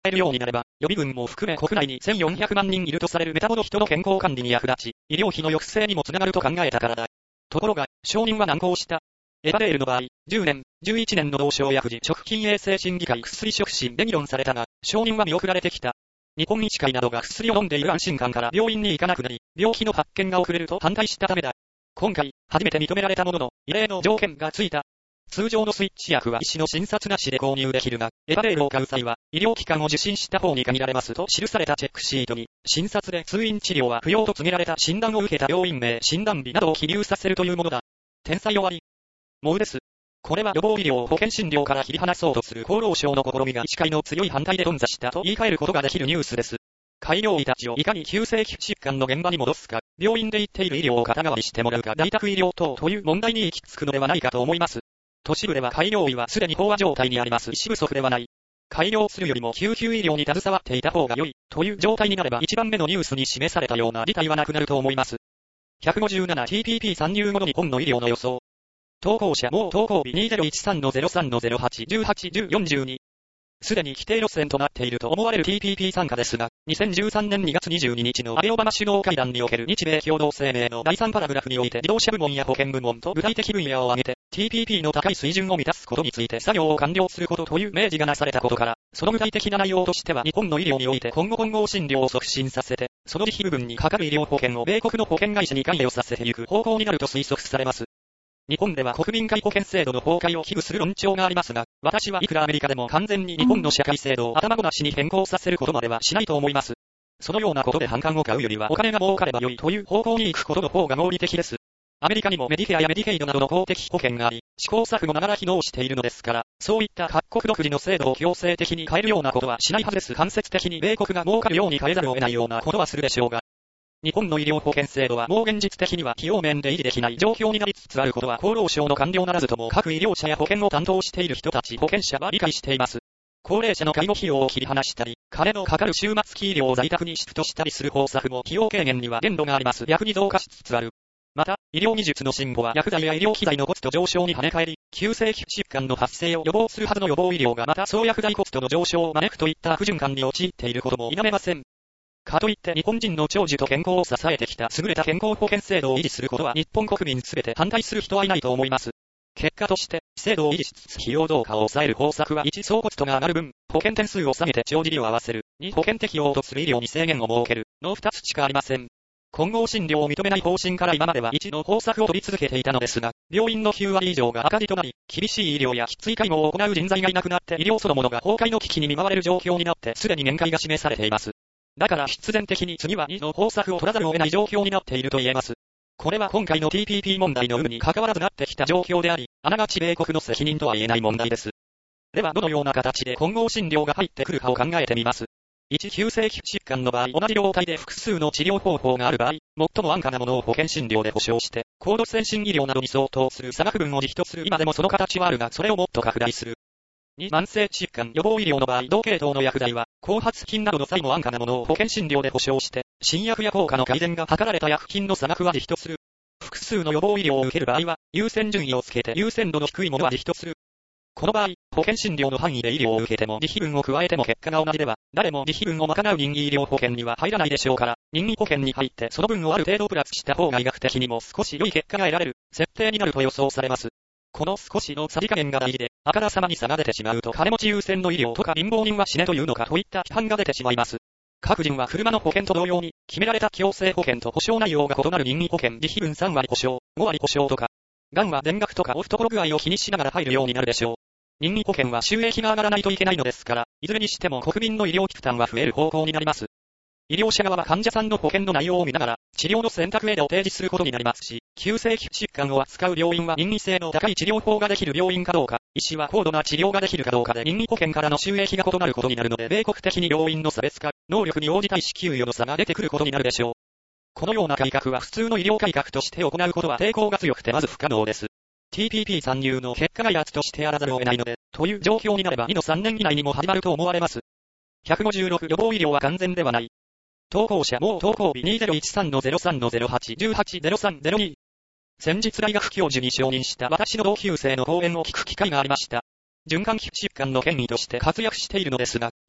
えるようになれば、予備軍も含め国内に1400万人いるとされるメタボの人の健康管理に役立ち、医療費の抑制にもつながると考えたからだ。ところが、承認は難航した。エバレールの場合、10年、11年の同床薬事食品衛生審議会薬促進で議論されたが、承認は見送られてきた。日本医師会などが薬を飲んでいる安心感から病院に行かなくなり、病気の発見が遅れると反対したためだ。今回、初めて認められたものの、異例の条件がついた。通常のスイッチ薬は医師の診察なしで購入できるが、エバレールを買う際は、医療機関を受診した方に限られますと記されたチェックシートに、診察で通院治療は不要と告げられた診断を受けた病院名、診断日などを記入させるというものだ。天才終わり。もうです。これは予防医療を保険診療から切り離そうとする厚労省の試みが医師会の強い反対で頓挫したと言い換えることができるニュースです。開業医たちをいかに急性期疾患の現場に戻すか、病院で行っている医療を肩代わりしてもらうか、在宅医療等という問題に行き着くのではないかと思います。都市部では開業医はすでに飽和状態にあります医師不足ではない。開業するよりも救急医療に携わっていた方が良いという状態になれば一番目のニュースに示されたような事態はなくなると思います。157TPP 参入後の日本の医療の予想。投稿者も投稿日 2013-03-08-18-10-42。すでに規定路線となっていると思われる TPP 参加ですが、2013年2月22日の安倍オバマ首脳会談における日米共同声明の第3パラグラフにおいて自動車部門や保険部門と具体的分野を挙げて TPP の高い水準を満たすことについて作業を完了することという明示がなされたことから、その具体的な内容としては日本の医療において今後混合診療を促進させて、その自費部分にかかる医療保険を米国の保険会社に関与させていく方向になると推測されます。日本では国民皆保険制度の崩壊を危惧する論調がありますが、私はいくらアメリカでも完全に日本の社会制度を頭ごなしに変更させることまではしないと思います。そのようなことで反感を買うよりはお金が儲かれば良いという方向に行くことの方が合理的です。アメリカにもメディケアやメディケイドなどの公的保険があり、試行錯誤ながら機能しているのですから、そういった各国独自の制度を強制的に変えるようなことはしないはずです。間接的に米国が儲かるように変えざるを得ないようなことはするでしょうが、日本の医療保険制度はもう現実的には費用面で維持できない状況になりつつあることは厚労省の官僚ならずとも各医療者や保険を担当している人たち保険者は理解しています。高齢者の介護費用を切り離したり、金のかかる終末期医療を在宅にシフトしたりする方策も費用軽減には限度があります。逆に増加しつつある。また、医療技術の進歩は薬剤や医療機材のコスト上昇に跳ね返り、急性期疾患の発生を予防するはずの予防医療がまた総薬剤コストの上昇を招くといった悪循環に陥っていることも否めません。かといって日本人の長寿と健康を支えてきた優れた健康保険制度を維持することは日本国民すべて反対する人はいないと思います。結果として、制度を維持しつつ費用増加を抑える方策は1、総コストが上がる分、保険点数を下げて長寿を合わせる。2、保険適用とする医療に制限を設ける。の2つしかありません。混合診療を認めない方針から今までは1の方策を取り続けていたのですが、病院の9割以上が赤字となり、厳しい医療やきつい介護を行う人材がいなくなって医療そのものが崩壊の危機に見舞われる状況になってすでに限界が示されています。だから必然的に次は2の方策を取らざるを得ない状況になっていると言えます。これは今回の TPP 問題の有無に関わらずなってきた状況であり、あながち米国の責任とは言えない問題です。ではどのような形で混合診療が入ってくるかを考えてみます。1、急性期疾患の場合、同じ療態で複数の治療方法がある場合、最も安価なものを保険診療で保証して、高度先進医療などに相当する差額分を自費とする。今でもその形はあるが、それをもっと拡大する。2、慢性疾患予防医療の場合、同系統の薬剤は、後発品などの際も安価なものを保険診療で保証して、新薬や効果の改善が図られた薬品の差額は自費とする。複数の予防医療を受ける場合は、優先順位をつけて優先度の低いものは自費とする。この場合、保険診療の範囲で医療を受けても自費分を加えても結果が同じでは、誰も自費分を賄う任意医療保険には入らないでしょうから、任意保険に入ってその分をある程度プラスした方が医学的にも少し良い結果が得られる、設定になると予想されます。この少しのさじ加減が大事で、あからさまに差が出てしまうと金持ち優先の医療とか貧乏人は死ねというのかといった批判が出てしまいます。各人は車の保険と同様に、決められた強制保険と保証内容が異なる任意保険自費分3割保証、5割保証とか、癌は全額とか懐具合を気にしながら入るようになるでしょう。任意保険は収益が上がらないといけないのですから、いずれにしても国民の医療費負担は増える方向になります。医療者側は患者さんの保険の内容を見ながら、治療の選択エイドを提示することになりますし、急性期疾患を扱う病院は任意性の高い治療法ができる病院かどうか、医師は高度な治療ができるかどうかで任意保険からの収益が異なることになるので、米国的に病院の差別化、能力に応じた医師給与の差が出てくることになるでしょう。このような改革は普通の医療改革として行うことは抵抗が強くてまず不可能です。TPP 参入の結果が威圧としてあらざるを得ないので、という状況になれば2の3年以内にも始まると思われます。156予防医療は完全ではない。投稿者も投稿日 2013-03-08-18-03-02。先日大学教授に承認した私の同級生の講演を聞く機会がありました。循環器疾患の権威として活躍しているのですが、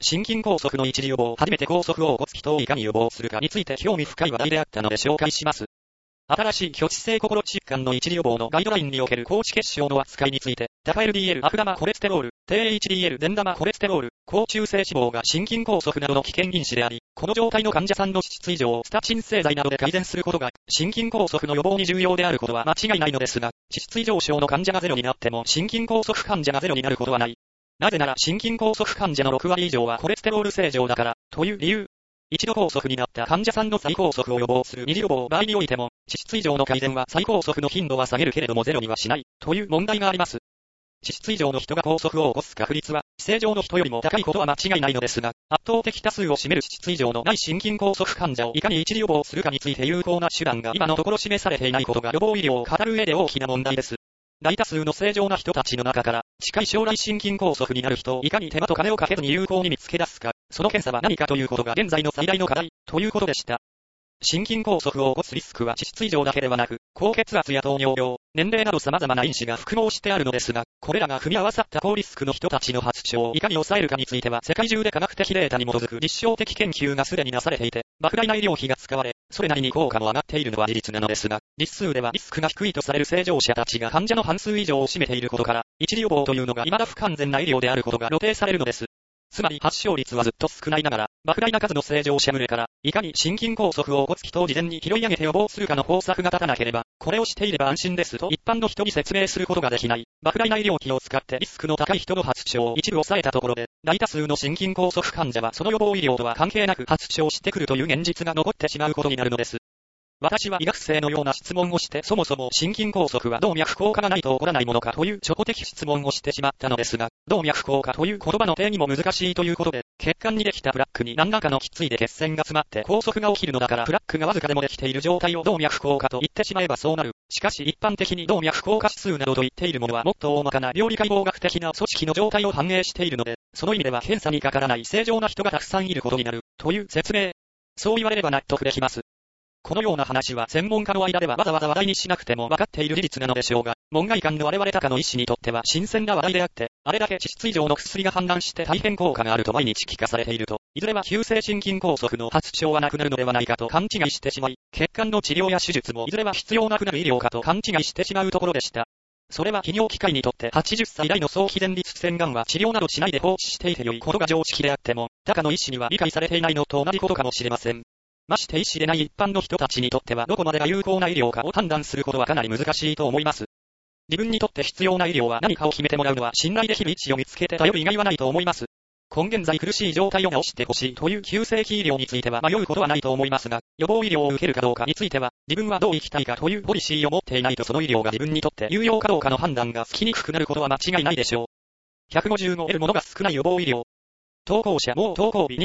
心筋梗塞の一時予防、初めて高速横骨気筒をいかに予防するかについて興味深い話題であったので紹介します。新しい虚窒性心疾患の一時予防のガイドラインにおける高脂血症の扱いについて、高 LDL 悪玉コレステロール、低 HDL 善玉コレステロール、高中性脂肪が心筋梗塞などの危険因子であり、この状態の患者さんの脂質異常をスタチン製剤などで改善することが、心筋梗塞の予防に重要であることは間違いないのですが、脂質異常症の患者がゼロになっても心筋梗塞患者がゼロになることはない。なぜなら心筋梗塞患者の6割以上はコレステロール正常だから、という理由。一度梗塞になった患者さんの再梗塞を予防する二次予防場合においても、脂質異常の改善は再梗塞の頻度は下げるけれどもゼロにはしない、という問題があります。脂質異常の人が梗塞を起こす確率は、正常の人よりも高いことは間違いないのですが、圧倒的多数を占める脂質異常のない心筋梗塞患者をいかに一時予防するかについて有効な手段が今のところ示されていないことが予防医療を語る上で大きな問題です。大多数の正常な人たちの中から、近い将来心筋梗塞になる人をいかに手間と金をかけずに有効に見つけ出すか、その検査は何かということが現在の最大の課題、ということでした。心筋梗塞を起こすリスクは脂質異常だけではなく、高血圧や糖尿病、年齢など様々な因子が複合してあるのですが、これらが組み合わさった高リスクの人たちの発症をいかに抑えるかについては世界中で科学的データに基づく実証的研究がすでになされていて、莫大な医療費が使われ、それなりに効果も上がっているのは事実なのですが、実数ではリスクが低いとされる正常者たちが患者の半数以上を占めていることから、一時予防というのが未だ不完全な医療であることが露呈されるのです。つまり発症率はずっと少ないながら、莫大な数の正常者群れから、いかに心筋梗塞を起こす人を事前に拾い上げて予防するかの方策が立たなければ、これをしていれば安心ですと一般の人に説明することができない、莫大な医療費を使ってリスクの高い人の発症を一部抑えたところで、大多数の心筋梗塞患者はその予防医療とは関係なく発症してくるという現実が残ってしまうことになるのです。私は医学生のような質問をして、そもそも心筋梗塞は動脈硬化がないと起こらないものかという初歩的質問をしてしまったのですが、動脈硬化という言葉の定義も難しいということで、血管にできたプラックに何らかのきついで血栓が詰まって拘束が起きるのだからプラックがわずかでもできている状態を動脈硬化と言ってしまえばそうなる。しかし一般的に動脈硬化指数などと言っているものはもっと大まかな病理解剖学的な組織の状態を反映しているので、その意味では検査にかからない正常な人がたくさんいることになる、という説明。そう言われれば納得できます。このような話は専門家の間ではわざわざ話題にしなくても分かっている事実なのでしょうが、門外漢の我々高の医師にとっては新鮮な話題であって、あれだけ脂質異常の薬が氾濫して大変効果があると毎日聞かされていると、いずれは急性心筋梗塞の発症はなくなるのではないかと勘違いしてしまい、血管の治療や手術もいずれは必要なくなる医療かと勘違いしてしまうところでした。それは泌尿器科医にとって80歳代の早期前立腺がんは治療などしないで放置していてよいことが常識であっても、高の医師には理解されていないのと同じことかもしれません。まして医師でない一般の人たちにとってはどこまでが有効な医療かを判断することはかなり難しいと思います。自分にとって必要な医療は何かを決めてもらうのは信頼できる位置を見つけて頼る以外はないと思います。今現在苦しい状態を治してほしいという急性期医療については迷うことはないと思いますが、予防医療を受けるかどうかについては、自分はどう生きたいかというポリシーを持っていないとその医療が自分にとって有用かどうかの判断がつきにくくなることは間違いないでしょう。150の得るものが少ない予防医療。投稿者もう投稿日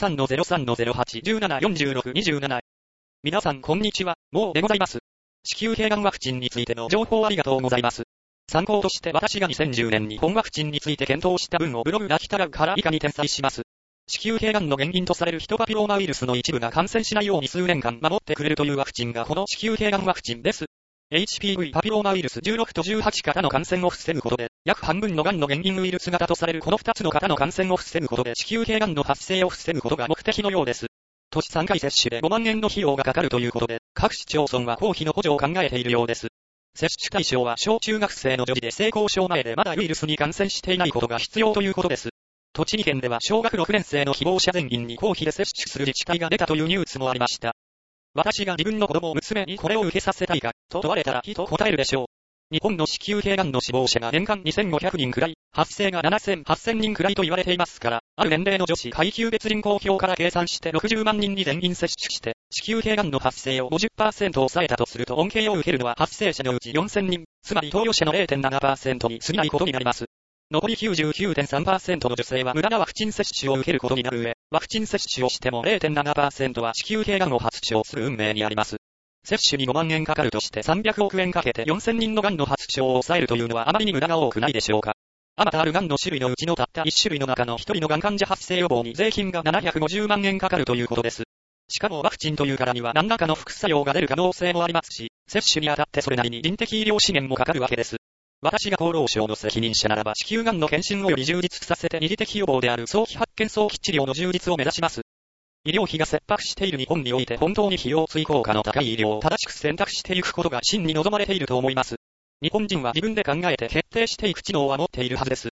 2013-03-08-17-46-27。皆さんこんにちは、もうでございます。子宮頸がんワクチンについての情報ありがとうございます。参考として私が2010年に本ワクチンについて検討した文をブログラキタラから以下に転載します。子宮頸がんの原因とされるヒトパピローマウイルスの一部が感染しないように数年間守ってくれるというワクチンがこの子宮頸がんワクチンです。HPV パピローマウイルス16と18型の感染を防ぐことで、約半分のがんの原因ウイルス型とされるこの2つの型の感染を防ぐことで子宮頸がんの発生を防ぐことが目的のようです。年3回接種で5万円の費用がかかるということで、各市町村は公費の補助を考えているようです。接種対象は小中学生の女児で性交渉前でまだウイルスに感染していないことが必要ということです。栃木県では小学6年生の希望者全員に公費で接種する自治体が出たというニュースもありました。私が自分の子供娘にこれを受けさせたいか、と問われたら非と答えるでしょう。日本の子宮頸がんの死亡者が年間2500人くらい、発生が8000人くらいと言われていますから、ある年齢の女子階級別人口表から計算して60万人に全員接種して、子宮頸がんの発生を 50% 抑えたとすると恩恵を受けるのは発生者のうち4000人、つまり投与者の 0.7% に過ぎないことになります。残り 99.3% の女性は無駄なワクチン接種を受けることになる上、ワクチン接種をしても 0.7% は子宮頸がんを発症する運命にあります。接種に5万円かかるとして300億円かけて4000人のがんの発症を抑えるというのはあまりに無駄が多くないでしょうか。あまたあるがんの種類のうちのたった1種類の中の1人のがん患者発生予防に税金が750万円かかるということです。しかもワクチンというからには何らかの副作用が出る可能性もありますし、接種にあたってそれなりに人的医療資源もかかるわけです。 私が厚労省の責任者ならば子宮がんの検診及び充実させて二次的予防である早期発見早期治療の充実を目指します。医療費が切迫している日本において本当に費用追効果の高い医療を正しく選択していくことが真に望まれていると思います。日本人は自分で考えて決定していく知能は持っているはずです。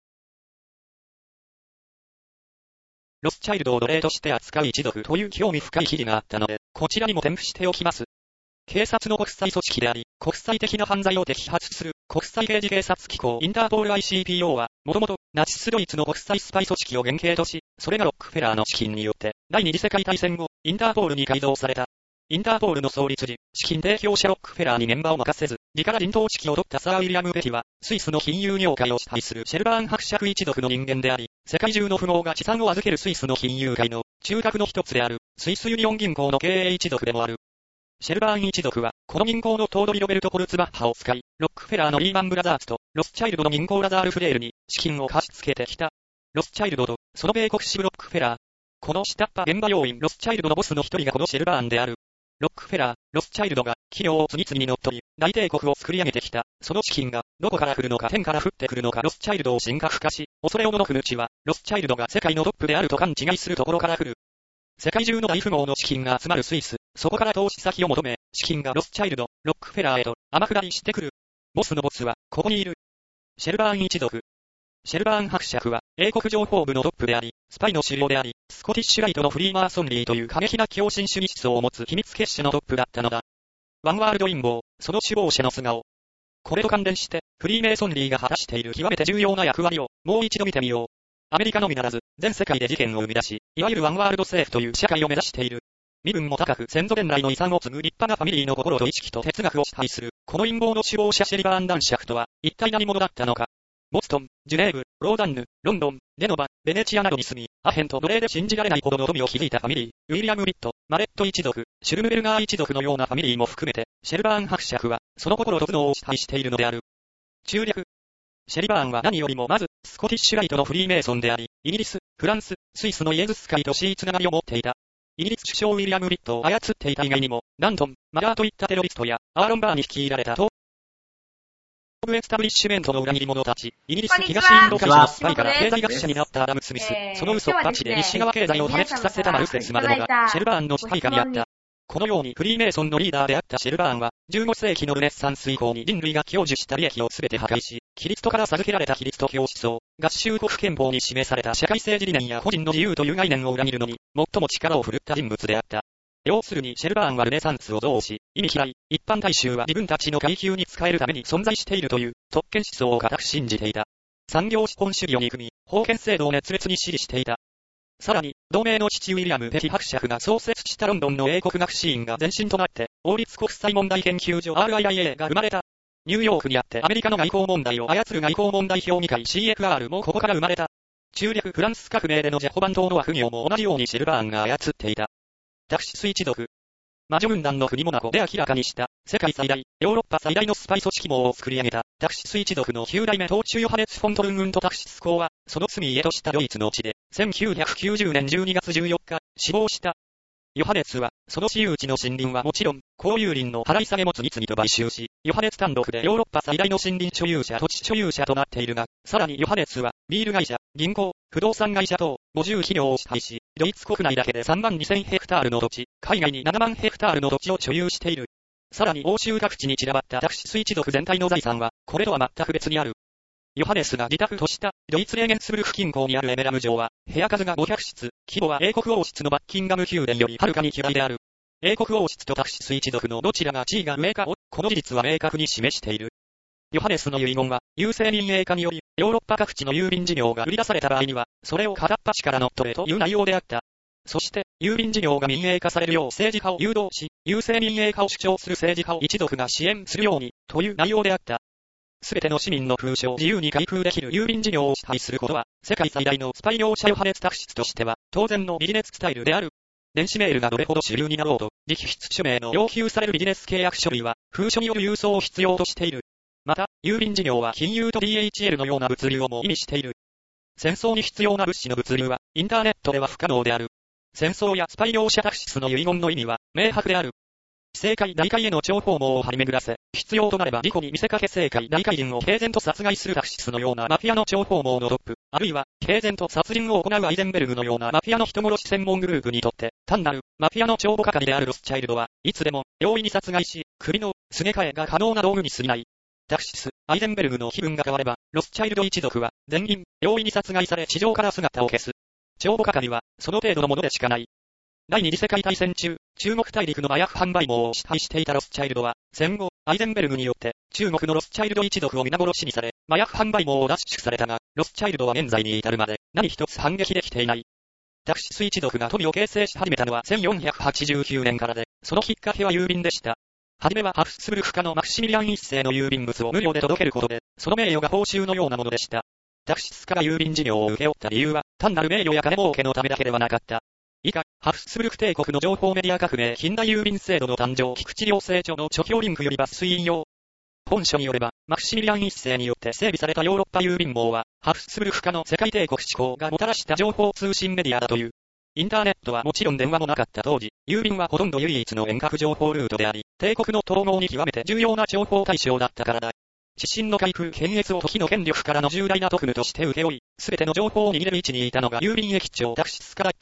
ロスチャイルドを奴隷として扱う一族という興味深い記事があったので、こちらにも添付しておきます。警察の国際組織であり、国際的な犯罪を摘発する国際刑事警察機構インターポール ICPO は、もともとナチスドイツの国際スパイ組織を原型とし、それがロックフェラーの資金によって第二次世界大戦後、インターポールに改造された。インターポールの創立時、資金提供者ロックフェラーにメンバーを任せず、自から陣頭指揮を取ったサー・ウィリアム・ペティは、スイスの金融業界を支配するシェルバーン伯爵一族の人間であり、世界中の富豪が資産を預けるスイスの金融界の中核の一つである、スイスユニオン銀行の経営一族でもある。シェルバーン一族は、この銀行の頭取ロベルト・コルツバッハを使い、ロックフェラーのリーマンブラザーズと、ロスチャイルドの銀行ラザール・フレールに、資金を貸し付けてきた。ロスチャイルドと、その米国支部ロックフェラー。この下っ端現場要員ロスチャイルドのボスの一人がこのシェルバーンである。ロックフェラー、ロスチャイルドが、企業を次々に乗っ取り、大帝国を作り上げてきた。その資金が、どこから来るのか天から降ってくるのかロスチャイルドを神格化し、恐れおののくぬちは、ロスチャイルドが世界のトップであると勘違いするところから来る。世界中の大富豪の資金が集まるスイス、そこから投資先を求め、資金がロスチャイルド、ロックフェラーへと天下りしてくる。ボスのボスは、ここにいる。シェルバーン一族。シェルバーン伯爵は、英国情報部のトップであり、スパイの首領であり、スコティッシュライトのフリーマーソンリーという過激な狂信主義思想を持つ秘密結社のトップだったのだ。ワンワールド陰謀、その首謀者の素顔。これと関連して、フリーメイソンリーが果たしている極めて重要な役割を、もう一度見てみよう。アメリカのみならず、全世界で事件を生み出し、いわゆるワンワールド政府という社会を目指している。身分も高く先祖伝来の遺産を継ぐ立派なファミリーの心と意識と哲学を支配する、この陰謀の首謀者シェリバーン男爵とは、一体何者だったのか。ボストン、ジュネーブ、ローザンヌ、ロンドン、ゲノバ、ベネチアなどに住み、アヘンと奴隷で信じられないほどの富を築いたファミリー、ウィリアム・リット、マレット一族、シュルムベルガー一族のようなファミリーも含めて、シェルバーン伯爵は、その心と頭脳を支配しているのである。中略。シェリバーンは何よりもまず、スコティッシュライトのフリーメイソンであり、イギリス、フランス、スイスのイエズス会とシーつながりを持っていた。イギリス首相ウィリアム・リットを操っていた以外にも、ダントン、マダーといったテロリストや、アーロンバーに率いられたエスタブリッシュメントの裏切り者たち、イギリス東インド会社のスパイから経済学者になったアダム・スミス、その嘘っぱちで西側経済を破滅させたマルセスまでもが、シェルバーンの支配下にあった。このようにフリーメイソンのリーダーであったシェルバーンは、15世紀のルネッサンス以降に人類が享受した利益をすべて破壊し、キリストから授けられたキリスト教思想、合衆国憲法に示された社会政治理念や個人の自由という概念を裏切るのに、最も力を振るった人物であった。要するにシェルバーンはルネサンスを憎悪し、意味嫌い、一般大衆は自分たちの階級に使えるために存在しているという特権思想を固く信じていた。産業資本主義を憎み、封建制度を熱烈に支持していた。さらに、同盟の父ウィリアム・ペティ伯爵が創設したロンドンの英国学士院が前身となって、王立国際問題研究所 RIIA が生まれた。ニューヨークにあってアメリカの外交問題を操る外交問題評議会 CFR もここから生まれた。中略フランス革命でのジェホバン島の悪行も同じようにシェルバーンが操っていた。タクシス一族。魔女軍団の国モナコで明らかにした、世界最大、ヨーロッパ最大のスパイ組織網を作り上げた、タクシス一族の9代目当主ヨハネツ・フォントルンウントタクシス公は、その罪へとしたドイツの地で、1990年12月14日、死亡した。ヨハネツは、その私有地の森林はもちろん、公有林の払い下げも次々と買収し、ヨハネツ単独でヨーロッパ最大の森林所有者土地所有者となっているが、さらにヨハネツは、ビール会社、銀行、不動産会社等、50企業を支配し、ドイツ国内だけで3万2000ヘクタールの土地、海外に7万ヘクタールの土地を所有している。さらに欧州各地に散らばったタクシス一族全体の財産は、これとは全く別にある。ヨハネスが自宅としたドイツレーゲンスブルク近郊にあるエメラム城は、部屋数が500室、規模は英国王室のバッキンガム宮殿よりはるかに巨大である。英国王室とタクシス一族のどちらが地位が上かを、この事実は明確に示している。ヨハネスの遺言は、郵政民営化により、ヨーロッパ各地の郵便事業が売り出された場合には、それを片っ端から乗っ取れという内容であった。そして、郵便事業が民営化されるよう政治家を誘導し、郵政民営化を主張する政治家を一族が支援するように、という内容であった。すべての市民の封書を自由に開封できる郵便事業を支配することは、世界最大のスパイ業者ヨハネスタクシスとしては、当然のビジネススタイルである。電子メールがどれほど主流になろうと、直筆署名の要求されるビジネス契約書類は、封書による郵送を必要としている。また、郵便事業は金融と DHL のような物流をも意味している。戦争に必要な物資の物流は、インターネットでは不可能である。戦争やスパイ業者タクシスの遺言の意味は、明白である。 政界大会への諜報網を張り巡らせ、必要となれば事故に見せかけ政界大会人を平然と殺害するタクシスのようなマフィアの諜報網のトップ、あるいは平然と殺人を行うアイゼンベルグのようなマフィアの人殺し専門グループにとって、単なるマフィアの帳簿係であるロスチャイルドはいつでも容易に殺害し、首のすげ替えが可能な道具に過ぎない。タクシス、アイゼンベルグの気分が変われば、ロスチャイルド一族は全員容易に殺害され地上から姿を消す。帳簿係はその程度のものでしかない。第二次世界大戦中、中国大陸の麻薬販売網を支配していたロスチャイルドは、戦後、アイゼンベルグによって、中国のロスチャイルド一族を皆殺しにされ、麻薬販売網を奪取されたが、ロスチャイルドは現在に至るまで、何一つ反撃できていない。タクシス一族が富を形成し始めたのは1489年からで、そのきっかけは郵便でした。はじめはハフスブルク家のマクシミリアン一世の郵便物を無料で届けることで、その名誉が報酬のようなものでした。タクシス家が郵便事業を請け負った理由は、単なる名誉や金儲けのためだけではなかった。以下、ハフスブルク帝国の情報メディア革命近代郵便制度の誕生菊池良成著の著評リンクより抜粋引用。本書によれば、マクシミリアン一世によって整備されたヨーロッパ郵便網は、ハフスブルク家の世界帝国志向がもたらした情報通信メディアだという。インターネットはもちろん電話もなかった当時、郵便はほとんど唯一の遠隔情報ルートであり、帝国の統合に極めて重要な情報対象だったからだ。地震の開封検閲を時の権力からの重大な特務として請け負い、すべての情報を握れる位置にいたのが郵便駅長タクシス家だった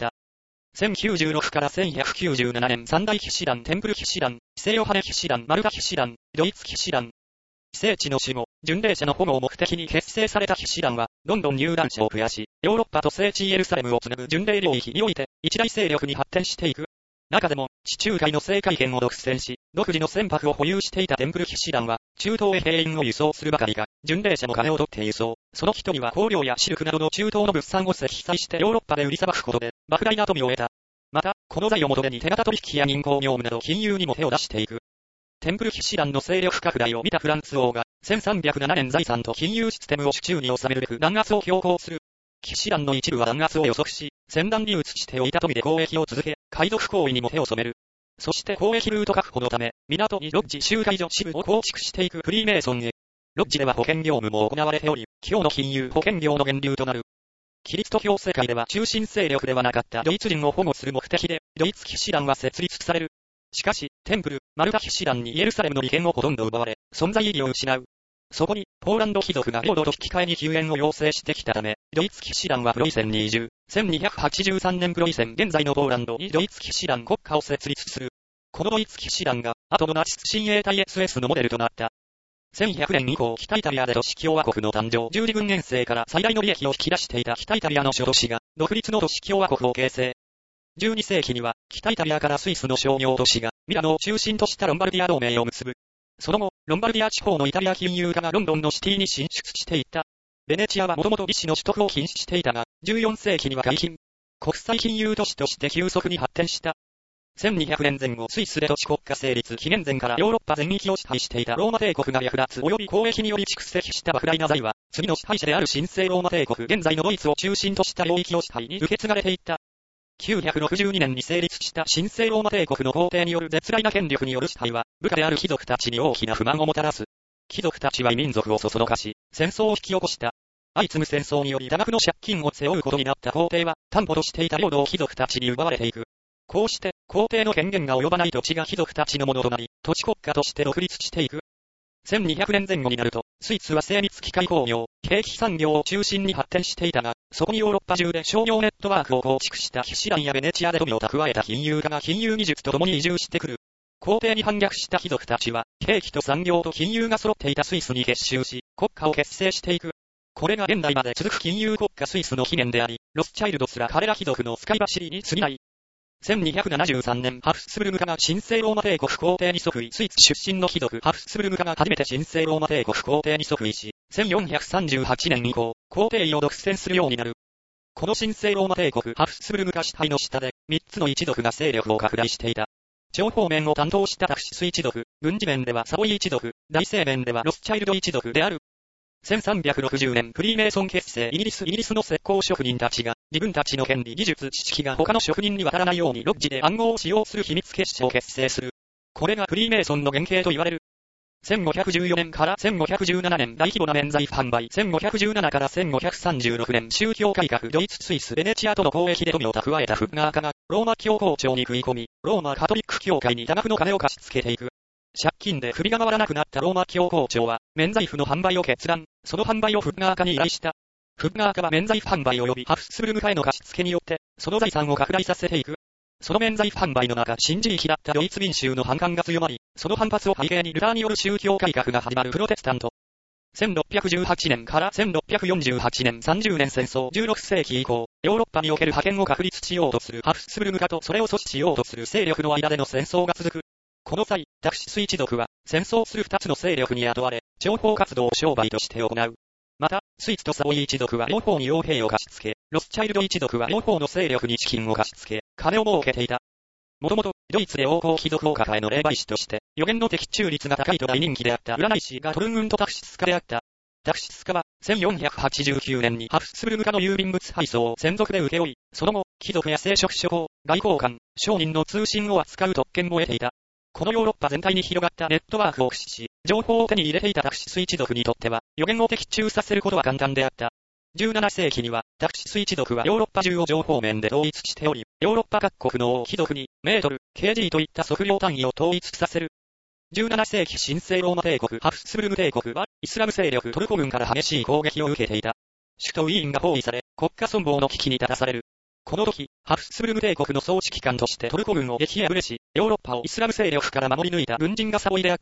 。1096から1197年三大騎士団テンプル騎士団、西ヨハネ騎士団マルタ騎士団、ドイツ騎士団。聖地の守護、巡礼者の保護を目的に結成された騎士団は、どんどん入団者を増やし、ヨーロッパと聖地エルサレムをつなぐ巡礼領域において、一大勢力に発展していく。中でも、地中海の政界権を独占し、独自の船舶を保有していたテンプル騎士団は、中東へ兵員を輸送するばかりか、巡礼者も金を取って輸送。その一人は香料やシルクなどの中東の物産を積載してヨーロッパで売りさばくことで、莫大な富を得た。また、この財を元手に手形取引や銀行業務など金融にも手を出していく。テンプル騎士団の勢力拡大を見たフランス王が、1307年財産と金融システムを手中に収めるべく弾圧を強行する。騎士団の一部は弾圧を予測し、戦乱に移しておいた富で交易を続け、海賊行為にも手を染める。そして交易ルート確保のため、港にロッジ集会所支部を構築していくフリーメイソンへ。ロッジでは保険業務も行われており、今日の金融保険業の源流となる。キリスト教世界では中心勢力ではなかったドイツ人を保護する目的で、ドイツ騎士団は設立される。しかし、テンプル、マルタ騎士団にエルサレムの利権をほとんど奪われ、存在意義を失う。そこに、ポーランド貴族が領土と引き換えに救援を要請してきたため、ドイツ騎士団はプロイセンに移住。1283年プロイセン現在のポーランドにドイツ騎士団国家を設立する。このドイツ騎士団が、後のナチス親衛隊 SS のモデルとなった。1100年以降北イタリアで都市共和国の誕生、十字軍遠征から最大の利益を引き出していた北イタリアの諸都市が、独立の都市共和国を形成。12世紀には、北イタリアからスイスの商業都市が、ミラノを中心としたロンバルディア同盟を結ぶ。その後、ロンバルディア地方のイタリア金融家がロンドンのシティに進出していった。ベネチアはもともと利子の取得を禁止していたが、14世紀には解禁。国際金融都市として急速に発展した。1200年前後スイスで都市国家成立紀元前からヨーロッパ全域を支配していたローマ帝国が略奪及び交易により蓄積した莫大な財は、次の支配者である神聖ローマ帝国現在のドイツを中心とした領域を支配に受け継がれていった。962年に成立した神聖ローマ帝国の皇帝による絶大な権力による支配は、部下である貴族たちに大きな不満をもたらす。貴族たちは異民族をそそのかし、戦争を引き起こした。相次ぐ戦争により多額の借金を背負うことになった皇帝は、担保としていた領土を貴族たちに奪われていく。こうして、皇帝の権限が及ばない土地が貴族たちのものとなり、土地国家として独立していく。1200年前後になると、スイスは精密機械工業、兵器産業を中心に発展していたが、そこにヨーロッパ中で商業ネットワークを構築した騎士団やベネチアで富を蓄えた金融家が金融技術と共に移住してくる。皇帝に反逆した貴族たちは、兵器と産業と金融が揃っていたスイスに結集し、国家を結成していく。これが現代まで続く金融国家スイスの起源であり、ロスチャイルドすら彼ら貴族の使い走りに過ぎない。1273年、ハフスブルグ家が神聖ローマ帝国皇帝に即位、スイス出身の貴族ハフスブルグ家が初めて神聖ローマ帝国皇帝に即位し、1438年以降、皇帝位を独占するようになる。この神聖ローマ帝国ハフスブルグ家支配の下で、3つの一族が勢力を拡大していた。情報面を担当したタクシス一族、軍事面ではサボイ一族、内政面ではロスチャイルド一族である。1360年フリーメイソン結成イギリスの石膏職人たちが自分たちの権利技術知識が他の職人に渡らないようにロッジで暗号を使用する秘密結社を結成する。これがフリーメイソンの原型と言われる。 1514年から1517年大規模な免罪符販売。1517から1536年宗教改革。ドイツ、スイス、ベネチアとの交易で富を蓄えたフッガー家がローマ教皇庁に食い込み、ローマカトリック教会に多額の金を貸し付けていく。借金で首が回らなくなったローマ教皇庁は免罪符の販売を決断。その販売をフッガー家に依頼した。フッガー家は免罪符販売及びハフスブルグ家への貸し付けによって、その財産を拡大させていく。その免罪符販売の中、新地域だったドイツ民衆の反感が強まり、その反発を背景にルターによる宗教改革が始まるプロテスタント。1618年から1648年30年戦争。16世紀以降、ヨーロッパにおける覇権を確立しようとするハフスブルグ家とそれを阻止しようとする勢力の間での戦争が続く。この際、ダクシス一族は戦争する二つの勢力に雇われ、情報活動を商売として行う。また、スイスとサボイ一族は両方に傭兵を貸し付け、ロスチャイルド一族は両方の勢力に資金を貸し付け、金を儲けていた。もともと、ドイツで王侯貴族を抱えの霊媒師として、予言の的中率が高いと大人気であった占い師がトルングンとタクシス家であった。タクシス家は、1489年にハフスブルグ家の郵便物配送を専属で請け負い、その後、貴族や聖職諸侯、外交官、商人の通信を扱う特権も得ていた。このヨーロッパ全体に広がったネットワークを駆使し、情報を手に入れていたタクシス一族にとっては、予言を的中させることは簡単であった。17世紀には、タクシス一族はヨーロッパ中を情報面で統一しており、ヨーロッパ各国の王貴族に、メートル、kg といった測量単位を統一させる。17世紀新生ローマ帝国ハフスブルグ帝国は、イスラム勢力トルコ軍から激しい攻撃を受けていた。首都ウィーンが包囲され、国家存亡の危機に立たされる。この時、ハフスブルグ帝国の総指揮官としてトルコ軍を撃破し、ヨーロッパをイスラム勢力から守り抜いた軍人がサボイであった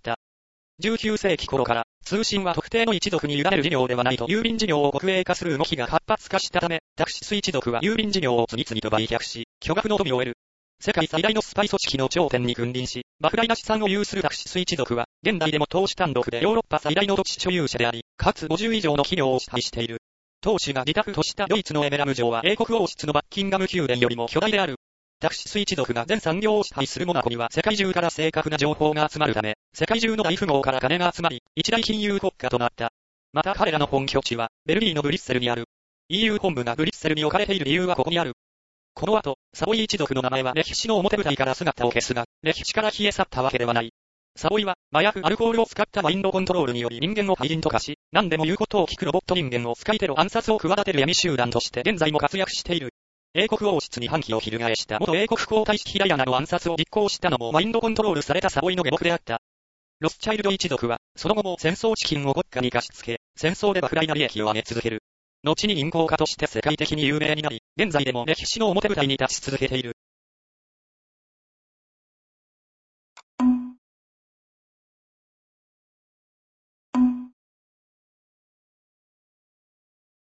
。19世紀頃から、通信は特定の一族に委ねる事業ではないと郵便事業を国営化する動きが活発化したため、タクシス一族は郵便事業を次々と売却し、巨額の富を得る。世界最大のスパイ組織の頂点に君臨し、莫大な資産を有するタクシス一族は、現代でも投資単独でヨーロッパ最大の土地所有者であり、かつ50以上の企業を支配している。当主が自宅としたドイツのエメラム城は英国王室のバッキンガム宮殿よりも巨大である。タクシス一族が全産業を支配するモナコには世界中から正確な情報が集まるため、世界中の大富豪から金が集まり、一大金融国家となった。また彼らの本拠地は、ベルギーのブリュッセルにある。EU 本部がブリュッセルに置かれている理由はここにある。この後、サボイ一族の名前は歴史の表舞台から姿を消すが、歴史から消え去ったわけではない。サボイは、麻薬アルコールを使ったマインドコントロールにより人間を廃人と化し、何でも言うことを聞くロボット人間を使いテロ暗殺を企てる闇集団として現在も活躍している。英国王室に反旗を翻した元英国皇太子ヒラヤナの暗殺を実行したのもマインドコントロールされたサボイの下僕であった。ロスチャイルド一族は、その後も戦争資金を国家に貸し付け、戦争で莫大な利益を上げ続ける。後に銀行家として世界的に有名になり、現在でも歴史の表舞台に立ち続けている。